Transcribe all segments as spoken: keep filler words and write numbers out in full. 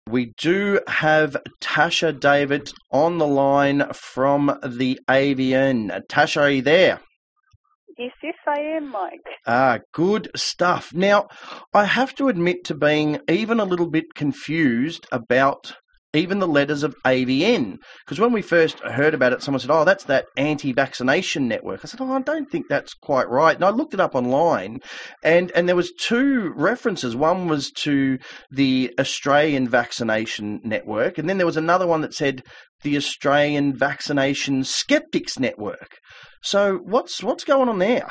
We do have Tasha David on the line from the A V N. Tasha, are you there? Yes, yes, I am, Mike. Ah, good stuff. Now, I have to admit to being even a little bit confused about even the letters of A V N, because when we first heard about it, someone said, oh, that's that anti-vaccination network. I said, oh, I don't think that's quite right. And I looked it up online, and, and there was two references. One was to the Australian Vaccination Network, and then there was another one that said the Australian Vaccination Skeptics Network. So what's what's going on there?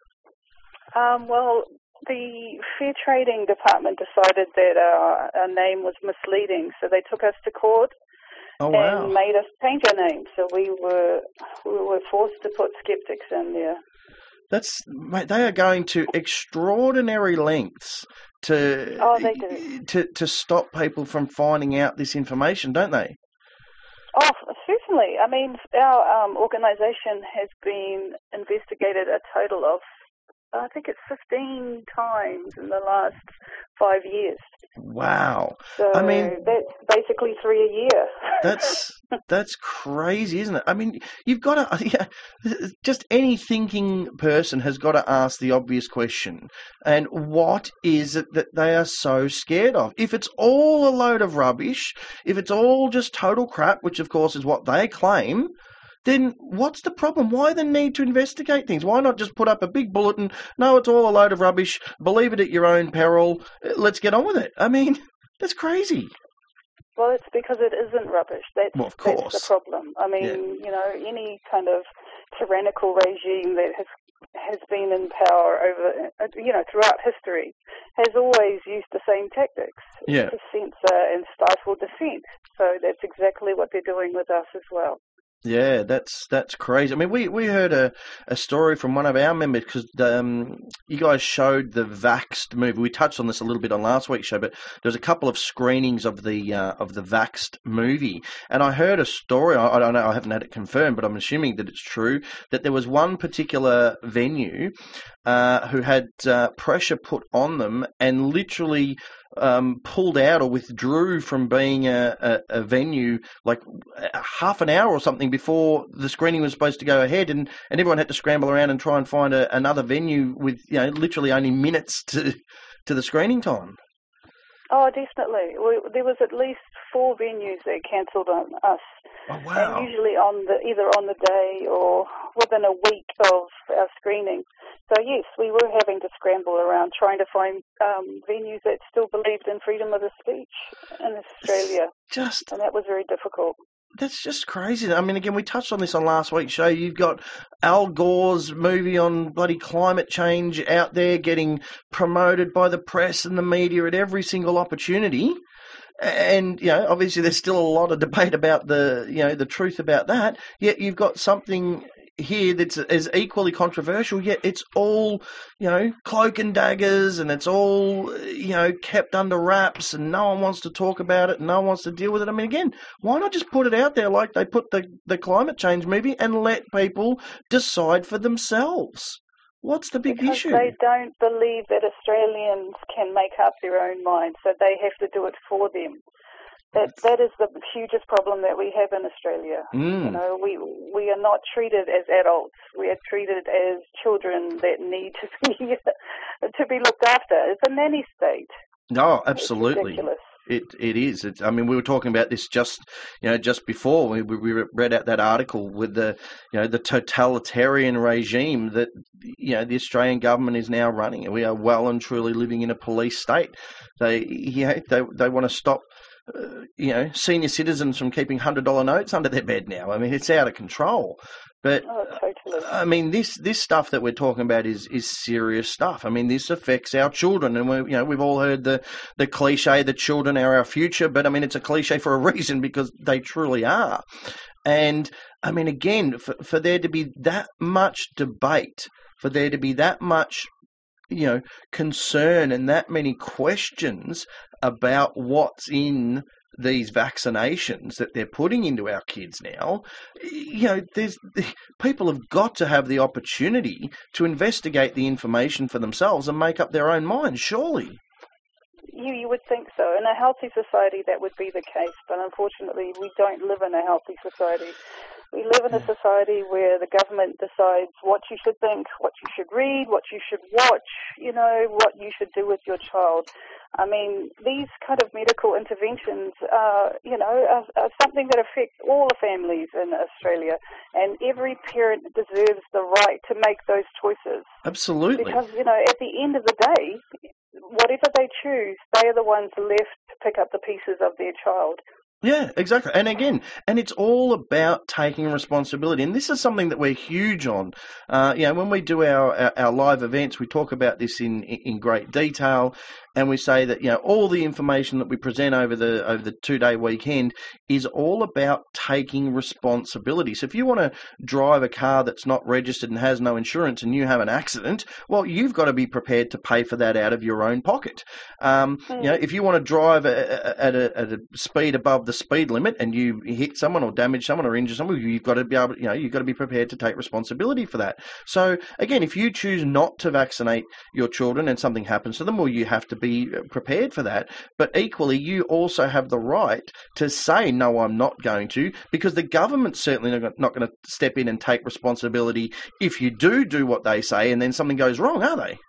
Um, well, the Fair Trading Department decided that our, our name was misleading, so they took us to court oh, wow. and made us change our name. So we were we were forced to put skeptics in there. That's mate, they are going to extraordinary lengths to oh, they do. to to stop people from finding out this information, don't they? Oh, certainly. I mean, our um, organisation has been investigated a total of, I think it's fifteen times in the last five years. Wow. So I mean, that's basically three a year. that's that's crazy, isn't it? I mean, you've got to, yeah, just any thinking person has got to ask the obvious question. And what is it that they are so scared of? If it's all a load of rubbish, if it's all just total crap, which of course is what they claim, then what's the problem? Why the need to investigate things? Why not just put up a big bulletin? No, it's all a load of rubbish. Believe it at your own peril. Let's get on with it. I mean, that's crazy. Well, it's because it isn't rubbish. That's, well, of course. That's the problem. I mean, yeah. you know, any kind of tyrannical regime that has has been in power over, you know, throughout history has always used the same tactics yeah. to censor and stifle dissent. So that's exactly what they're doing with us as well. Yeah, that's that's crazy. I mean, we, we heard a, a story from one of our members because um, you guys showed the Vaxxed movie. We touched on this a little bit on last week's show, but there was a couple of screenings of the uh, of the Vaxxed movie, and I heard a story. I, I don't know, I haven't had it confirmed, but I'm assuming that it's true that there was one particular venue uh, who had uh, pressure put on them and literally Um, pulled out or withdrew from being a, a, a venue like half an hour or something before the screening was supposed to go ahead, and, and everyone had to scramble around and try and find a, another venue with, you know, literally only minutes to to the screening time. Oh, definitely. We, there was at least four venues that cancelled on us. Oh, wow. And usually on the either on the day or within a week of our screening. So, yes, we were having to scramble around trying to find um, venues that still believed in freedom of the speech in Australia. Just, and that was very difficult. That's just crazy. I mean, again, we touched on this on last week's show. You've got Al Gore's movie on bloody climate change out there getting promoted by the press and the media at every single opportunity. And, you know, obviously there's still a lot of debate about the, you know, the truth about that. Yet you've got something here that's is equally controversial, yet it's all, you know, cloak and daggers, and it's all, you know, kept under wraps, and no one wants to talk about it, and no one wants to deal with it. I mean, again, why not just put it out there like they put the, the climate change movie and let people decide for themselves? What's the big because issue? They don't believe that Australians can make up their own mind, so they have to do it for them. That that is the hugest problem that we have in Australia. Mm. You know, we we are not treated as adults. We are treated as children that need to be to be looked after. It's a nanny state. No, absolutely. It's ridiculous. It it is. It's, I mean, we were talking about this just you know just before we we read out that article with the you know the totalitarian regime that you know the Australian government is now running. We are well and truly living in a police state. They you know, they they want to stop. Uh, you know, senior citizens from keeping one hundred dollar notes under their bed now. I mean, it's out of control. But, oh, totally. I mean, this, this stuff that we're talking about is, is serious stuff. I mean, this affects our children. And, we, you know, we've all heard the, the cliche that children are our future. But, I mean, it's a cliche for a reason because they truly are. And, I mean, again, for, for there to be that much debate, for there to be that much you know, concern and that many questions about what's in these vaccinations that they're putting into our kids now, you know, there's people have got to have the opportunity to investigate the information for themselves and make up their own minds, surely. you you would think so. In a healthy society, that would be the case, but unfortunately, we don't live in a healthy society. We live in a society where the government decides what you should think, what you should read, what you should watch, you know, what you should do with your child. I mean, these kind of medical interventions, uh, you know, are, are something that affect all the families in Australia, and every parent deserves the right to make those choices. Absolutely. Because, you know, at the end of the day, whatever they choose, they are the ones left to pick up the pieces of their child. Yeah, exactly. And again, and it's all about taking responsibility. And this is something that we're huge on. Uh, you know, when we do our, our, our live events, we talk about this in, in great detail. And we say that, you know, all the information that we present over the over the two-day weekend is all about taking responsibility. So if you want to drive a car that's not registered and has no insurance and you have an accident, well, you've got to be prepared to pay for that out of your own pocket. Um, mm. You know, if you want to drive a, a, at, a, at a speed above the speed limit and you hit someone or damage someone or injure someone, you've got to be able, you know, you've got to be prepared to take responsibility for that. So again, if you choose not to vaccinate your children and something happens to them, well, you have to be prepared for that. But equally, you also have the right to say, no, I'm not going to, because the government's certainly not going to step in and take responsibility if you do do what they say and then something goes wrong, are they?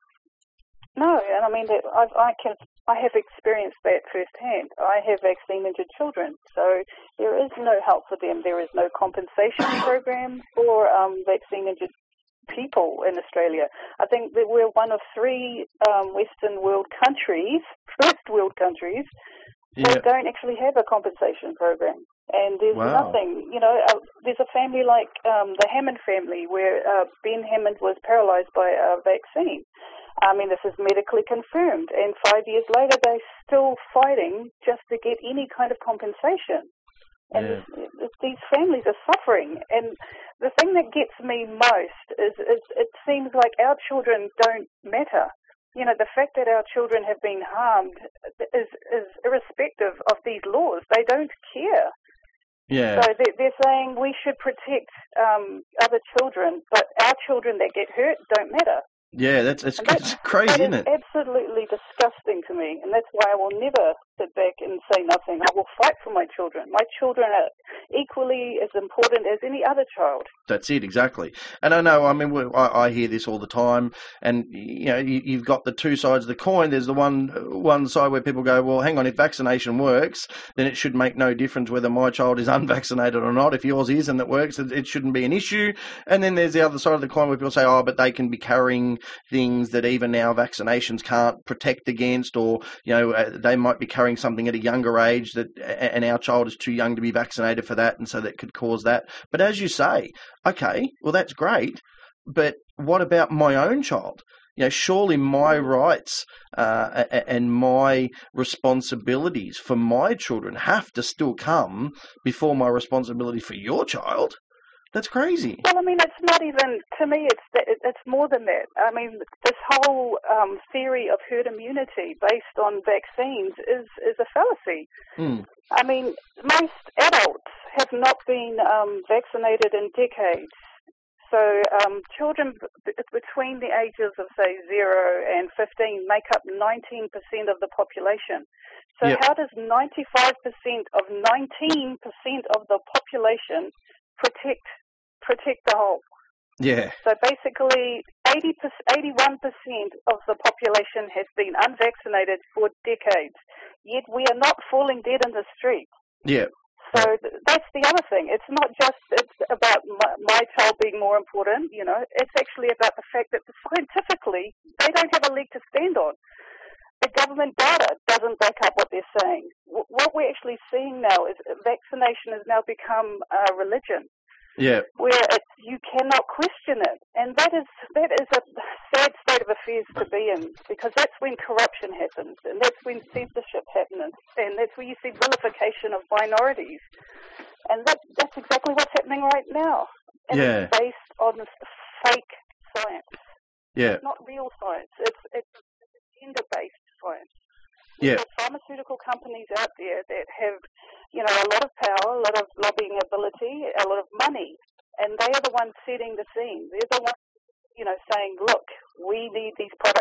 No, and I mean, I've, I can, I have experienced that firsthand. I have vaccine-injured children, so there is no help for them. There is no compensation program for um, vaccine-injured people in Australia. I think that we're one of three um, Western world countries, first world countries, yeah. that don't actually have a compensation program. And there's wow. nothing, you know, uh, there's a family like um, the Hammond family where uh, Ben Hammond was paralysed by a vaccine. I mean, this is medically confirmed. And five years later, they're still fighting just to get any kind of compensation. And yeah. this, these families are suffering. And the thing that gets me most is, is it seems like our children don't matter. You know, the fact that our children have been harmed is, is irrespective of these laws. They don't care. Yeah. So they're, they're saying we should protect um, other children, but our children that get hurt don't matter. Yeah, that's it's, that, it's crazy, that isn't is it? Absolutely disgusting to me, and that's why I will never sit back and say nothing. I will fight for my children. My children are equally as important as any other child. That's it, exactly. And I know, I mean, I, I hear this all the time, and you know, you, you've got the two sides of the coin. There's the one one side where people go, well, hang on, if vaccination works, then it should make no difference whether my child is unvaccinated or not. If yours is and it works, it, it shouldn't be an issue. And then there's the other side of the coin where people say, oh, but they can be carrying things that even now vaccinations can't protect against, or you know, uh, they might be carrying something at a younger age that, and our child is too young to be vaccinated for that, and so that could cause that. But as you say, okay, well that's great, but what about my own child? You know, surely my rights uh, and my responsibilities for my children have to still come before my responsibility for your child. That's crazy. Well, I mean, it's not even, to me, it's it's more than that. I mean, this whole um, theory of herd immunity based on vaccines is, is a fallacy. Mm. I mean, most adults have not been um, vaccinated in decades. So um, children b- between the ages of, say, zero and fifteen make up nineteen percent of the population. So yep. how does ninety-five percent of nineteen percent of the population protect protect the whole? Yeah. So basically, eighty, eighty-one percent of the population has been unvaccinated for decades, yet we are not falling dead in the street. Yeah. So th- that's the other thing. It's not just it's about my, my child being more important, you know. It's actually about the fact that scientifically they don't have a leg to stand on. The government data doesn't back up what they're saying. W- what we're actually seeing now is vaccination has now become a religion. Yeah. Where it, you cannot question it. And that is that is a sad state of affairs to be in, because that's when corruption happens, and that's when censorship happens, and that's where you see vilification of minorities. And that that's exactly what's happening right now. And yeah. it's based on fake science. Yeah. It's not real science. It's, it's gender-based science. Yeah. There's pharmaceutical companies out there that have, you know, a lot of power, a lot of lobbying ability, a lot of money, and they are the ones setting the scene. They're the ones, you know, saying, look, we need these products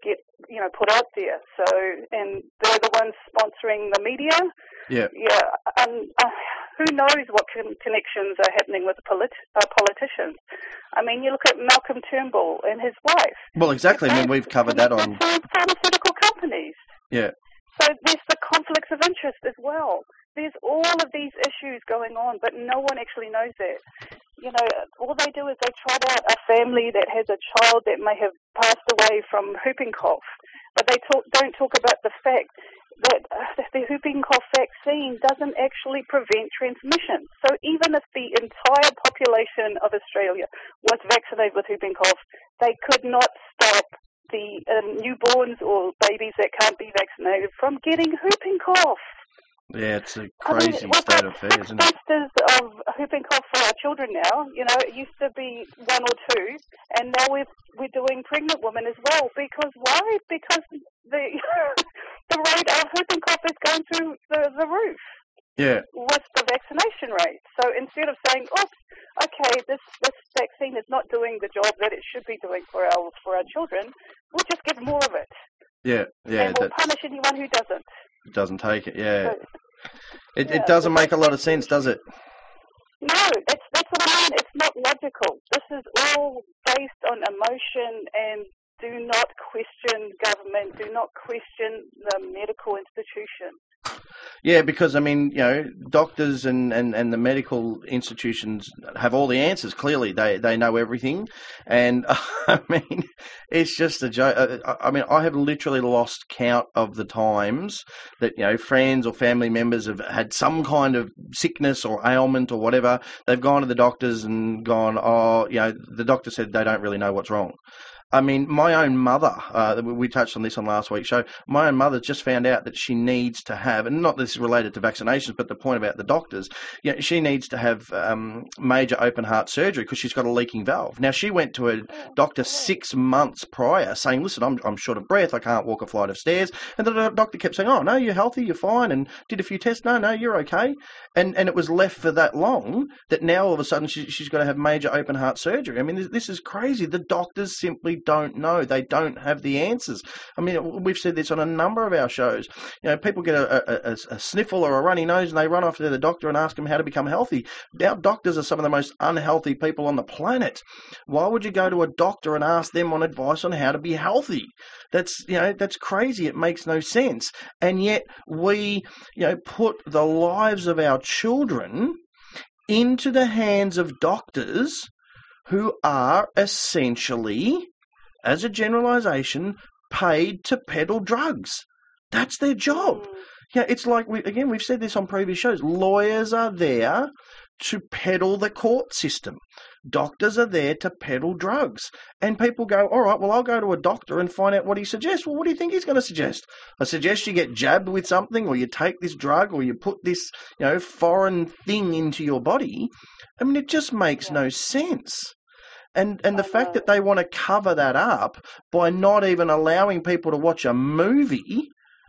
get, you know, put out there. So, and they're the ones sponsoring the media. Yeah. Yeah. Um, uh, who knows what con- connections are happening with polit- uh, politicians? I mean, you look at Malcolm Turnbull and his wife. Well, exactly. I mean, we've covered that on pharmaceutical companies. Yeah. So there's the conflicts of interest as well. There's all of these issues going on, but no one actually knows that. You know, all they do is they trot out a family that has a child that may have passed away from whooping cough, but they talk, don't talk about the fact that uh, the whooping cough vaccine doesn't actually prevent transmission. So even if the entire population of Australia was vaccinated with whooping cough, they could not stop the um, newborns or babies that can't be vaccinated from getting whooping cough. Yeah, it's a crazy I mean, state of affairs, isn't it? Boosters of whooping cough for our children now. You know, it used to be one or two, and now we're we're doing pregnant women as well. Because why? Because the the rate of whooping cough is going through the, the roof. Yeah. With the vaccination rate. So instead of saying, "Oops, okay, this this vaccine is not doing the job that it should be doing for our for our children," we'll just give more of it. Yeah, yeah. And we'll that's, punish anyone who doesn't. Doesn't take it. Yeah. So, It, yeah, it doesn't so make a lot of sense, does it? No, that's that's what I mean. It's not logical. This is all based on emotion, and do not question government. Do not question the medical institution. Yeah, because, I mean, you know, doctors and, and, and the medical institutions have all the answers, clearly. They they know everything. And, I mean, it's just a joke. I mean, I have literally lost count of the times that, you know, friends or family members have had some kind of sickness or ailment or whatever. They've gone to the doctors and gone, oh, you know, the doctor said they don't really know what's wrong. I mean, my own mother, uh, we touched on this on last week's show, my own mother just found out that she needs to have, and not this is related to vaccinations, but the point about the doctors, you know, she needs to have um, major open heart surgery because she's got a leaking valve. Now, she went to a doctor six months prior saying, listen, I'm, I'm short of breath, I can't walk a flight of stairs. And the doctor kept saying, oh, no, you're healthy, you're fine, and did a few tests, no, no, you're okay. And and it was left for that long that now all of a sudden she, she's got to have major open heart surgery. I mean, this, this is crazy. The doctors simply don't know. They don't have the answers. I mean, we've said this on a number of our shows. You know, people get a, a, a sniffle or a runny nose and they run off to the doctor and ask them how to become healthy. Our doctors are some of the most unhealthy people on the planet. Why would you go to a doctor and ask them on advice on how to be healthy? That's, you know, that's crazy. It makes no sense. And yet we, you know, put the lives of our children into the hands of doctors who are essentially, as a generalisation, paid to peddle drugs. That's their job. Yeah, it's like, we, again, we've said this on previous shows. Lawyers are there to peddle the court system. Doctors are there to peddle drugs. And people go, all right, well, I'll go to a doctor and find out what he suggests. Well, what do you think he's going to suggest? I suggest you get jabbed with something, or you take this drug, or you put this, you know, foreign thing into your body. I mean, it just makes yeah. no sense. And and the fact that they want to cover that up by not even allowing people to watch a movie,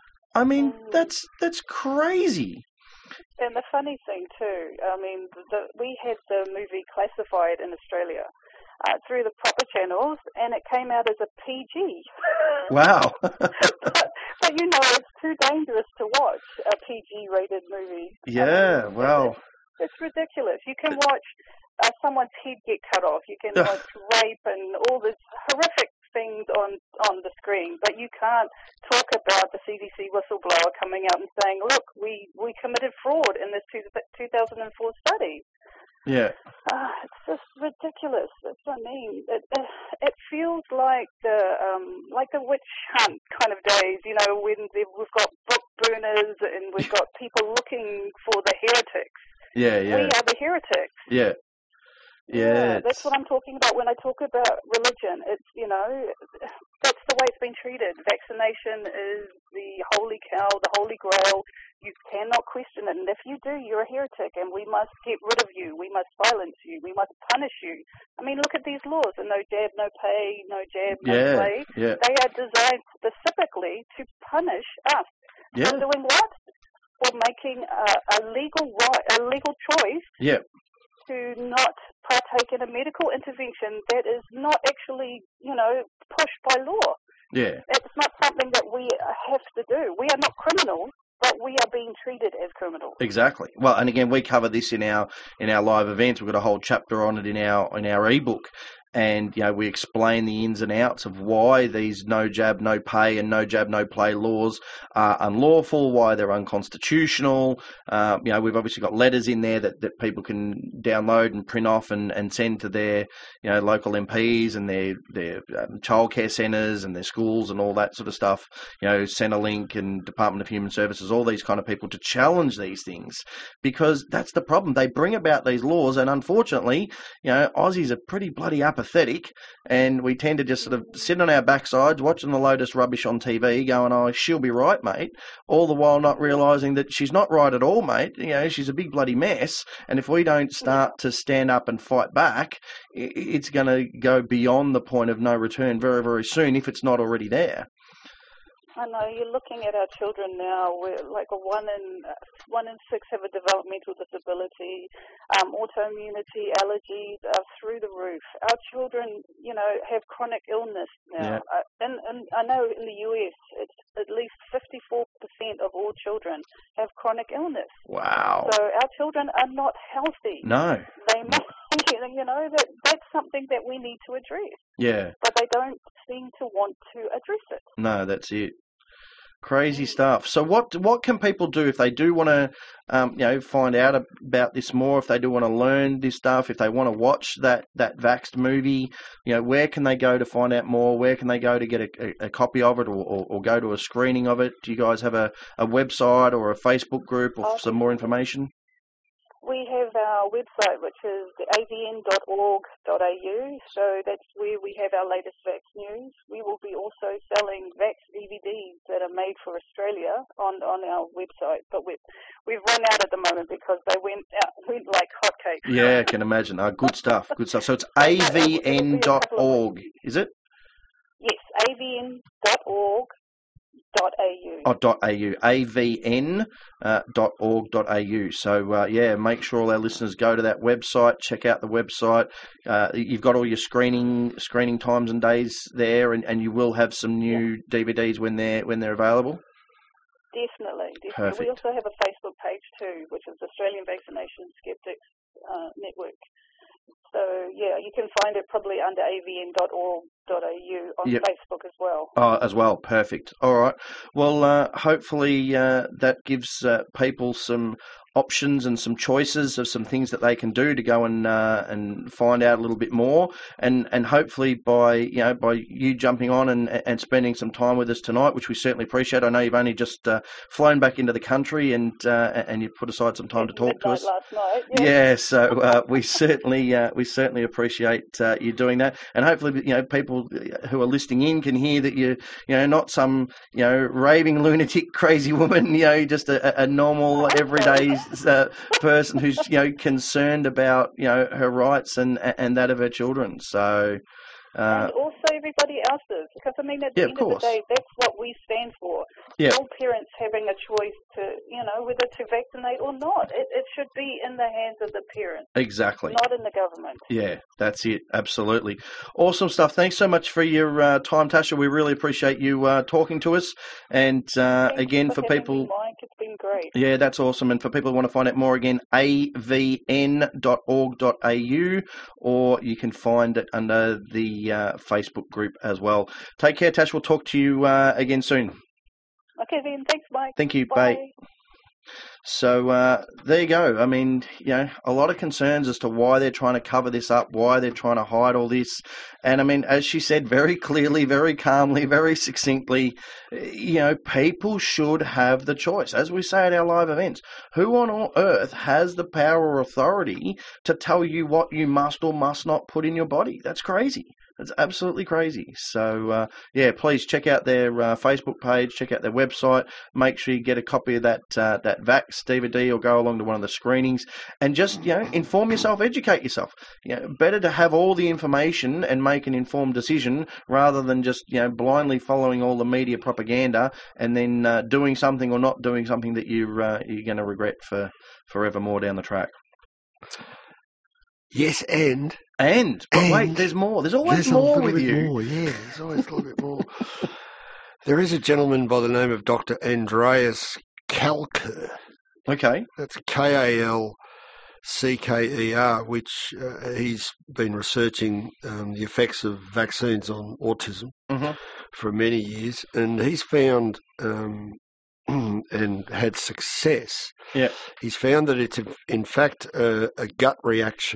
I mean, mm. that's that's crazy. And the funny thing too, I mean, the, we had the movie classified in Australia uh, through the proper channels, and it came out as a P G. Wow. but, but you know, it's too dangerous to watch a P G-rated movie. Yeah, I mean, well, it's, it's ridiculous. You can watch uh, someone's head get cut off. You can watch rape and all this horrific things on on the screen, but you can't talk about the C D C whistleblower coming out and saying, look, we, we committed fraud in this two, two thousand four study. Yeah. Uh, it's just ridiculous. That's what I mean. It, it, it feels like the um, like the witch hunt kind of days, you know, when we've got book burners and we've got people looking for the heretics. Yeah, yeah. We are the heretics. Yeah. Yeah, yeah, that's what I'm talking about when I talk about religion. It's, you know, that's the way it's been treated. Vaccination is the holy cow, the holy grail. You cannot question it. And if you do, you're a heretic, and we must get rid of you. We must silence you. We must punish you. I mean, look at these laws. And no jab, no pay, no jab, no yeah, play. Yeah. They are designed specifically to punish us. Yeah. For doing what? For making a, a legal right, a legal choice. Yeah. To not partake in a medical intervention that is not actually, you know, pushed by law. Yeah. It's it's not something that we have to do. We are not criminals, but we are being treated as criminals. Exactly. Well, and again, we cover this in our in our live events. We've got a whole chapter on it in our in our ebook. And, you know, we explain the ins and outs of why these no jab, no pay and no jab, no play laws are unlawful, why they're unconstitutional. Uh, you know, we've obviously got letters in there that, that people can download and print off and, and send to their, you know, local M Ps and their, their um, childcare centres and their schools and all that sort of stuff. You know, Centrelink and Department of Human Services, all these kind of people to challenge these things, because that's the problem. They bring about these laws, and unfortunately, you know, Aussies are pretty bloody apathetic. Pathetic, and we tend to just sort of sit on our backsides watching the latest rubbish on T V going, oh, she'll be right, mate, all the while not realising that she's not right at all, mate. You know, she's a big bloody mess, and if we don't start to stand up and fight back, it's going to go beyond the point of no return very, very soon if it's not already there. I know, you're looking at our children now, where like a one in one in six have a developmental disability, um, autoimmunity, allergies are through the roof. Our children, you know, have chronic illness now. Yeah. Uh, and, and I know in the U S, it's at least fifty-four percent of all children have chronic illness. Wow. So our children are not healthy. No. They must, you know, that that's something that we need to address. Yeah. But they don't seem to want to address it. No, that's it. Crazy stuff. So what what can people do if they do want to, um, you know, find out about this more, if they do want to learn this stuff, if they want to watch that, that Vaxxed movie, you know, where can they go to find out more? Where can they go to get a, a, a copy of it, or, or, or go to a screening of it? Do you guys have a, a website or a Facebook group or some more information? We have our website, which is a v n dot org dot a u, so that's where we have our latest Vax news. We will be also selling Vax D V Ds that are made for Australia on, on our website, but we've, we've run out at the moment because they went out, went like hotcakes. Yeah, I can imagine. Uh, good stuff, good stuff. So it's a v n dot org, is it? Yes, a v n dot org. Dot au. Oh, dot au. A V N uh, dot org dot au. So, uh, yeah, make sure all our listeners go to that website, check out the website. Uh, you've got all your screening screening times and days there, and, and you will have some new yeah. D V Ds when they're when they're available. Definitely, definitely. Perfect. We also have a Facebook page too, which is Australian Vaccination Skeptics uh, Network. So, yeah, you can find it probably under a v n dot org dot a u on yep. Facebook as well. Oh, as well. Perfect. All right. Well, uh, hopefully uh, that gives uh, people some options and some choices of some things that they can do to go and uh, and find out a little bit more, and and hopefully by you know by you jumping on and and spending some time with us tonight, which we certainly appreciate. I know you've only just uh, flown back into the country, and uh, and you've put aside some time to talk to us. Last night, yeah. yeah so uh, we certainly uh, we certainly appreciate uh, you doing that, and hopefully you know people who are listening in can hear that you you know not some you know raving lunatic crazy woman, you know just a, a normal everyday Uh, person who's you know concerned about you know her rights and and that of her children. So uh, and also everybody else's, because I mean at the yeah, end of, of the day, that's what we stand for. Yeah. All parents having a choice to you know whether to vaccinate or not. It, it should be in the hands of the parents. Exactly. Not in the government. Yeah, that's it. Absolutely. Awesome stuff. Thanks so much for your uh, time, Tasha. We really appreciate you uh, talking to us. And uh, again, for, for people... Me, Mike. It's been great. Yeah, that's awesome. And for people who want to find out more, again, a v n dot org dot a u, or you can find it under the uh, Facebook group as well. Take care, Tash. We'll talk to you uh, again soon. Okay, then. Thanks, Mike. Thank you. Bye. Bye. So uh, there you go. I mean, you know, a lot of concerns as to why they're trying to cover this up, why they're trying to hide all this. And I mean, as she said very clearly, very calmly, very succinctly, you know, people should have the choice. As we say at our live events, who on earth has the power or authority to tell you what you must or must not put in your body? That's crazy. It's absolutely crazy. So, uh, yeah, please check out their uh, Facebook page, check out their website, make sure you get a copy of that uh, that Vax D V D or go along to one of the screenings and just, you know, inform yourself, educate yourself. You know, better to have all the information and make an informed decision rather than just, you know, blindly following all the media propaganda and then uh, doing something or not doing something that you're, uh, you're going to regret for forevermore down the track. Yes, and... And, but and wait, there's more. There's always there's more a with bit you. More, yeah, there's always a little bit more. There is a gentleman by the name of Doctor Andreas Kalker. Okay. That's K A L C K E R, which uh, he's been researching um, the effects of vaccines on autism Mm-hmm. for many years, and he's found um, and had success. Yeah. He's found that it's in fact a, a gut reaction.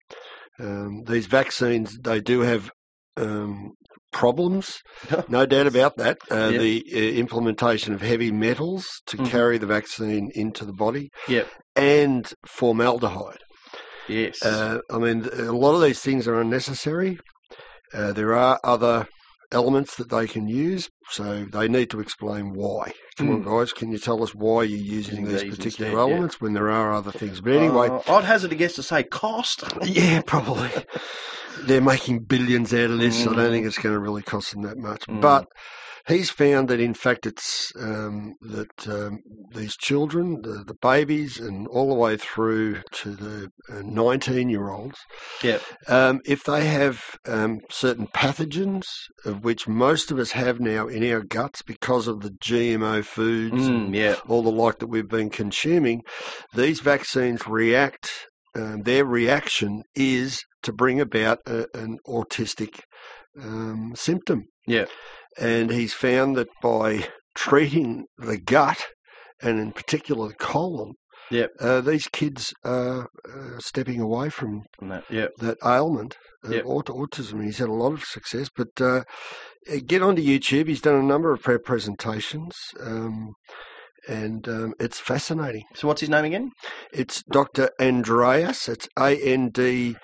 Um, these vaccines, they do have um, problems, no doubt about that. Uh, Yeah. The uh, implementation of heavy metals to Mhm. carry the vaccine into the body, Yep. and formaldehyde. Yes. Uh, I mean, a lot of these things are unnecessary. Uh, there are other elements that they can use, so they need to explain why. Come on, guys, can you tell us why you're using Using these these particular instead, yeah. elements when there are other things? But anyway, Uh, I'd hazard a guess to say cost. yeah, probably. They're making billions out of this. So I don't Mm. think it's going to really cost them that much. Mm. But he's found that, in fact, it's um, that um, these children, the, the babies, and all the way through to the nineteen-year-olds, Yep. um, if they have um, certain pathogens, of which most of us have now in our guts because of the G M O foods and Mm, yeah. all the like that we've been consuming, these vaccines react, um, their reaction is to bring about a, an autistic um, symptom. Yeah. And he's found that by treating the gut, and in particular the colon, Yep. uh, these kids are uh, stepping away from From that. Yep. that ailment, uh, Yep. aut- autism. He's had a lot of success, but uh, get onto YouTube. He's done a number of pre- presentations, um, and um, it's fascinating. So what's his name again? It's Doctor Andreas. It's A N D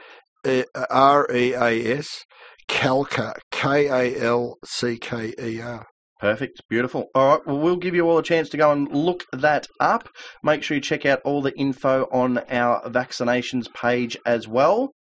R E A S, Kalker, K A L C K E R. Perfect. Beautiful. All right. Well, we'll give you all a chance to go and look that up. Make sure you check out all the info on our vaccinations page as well.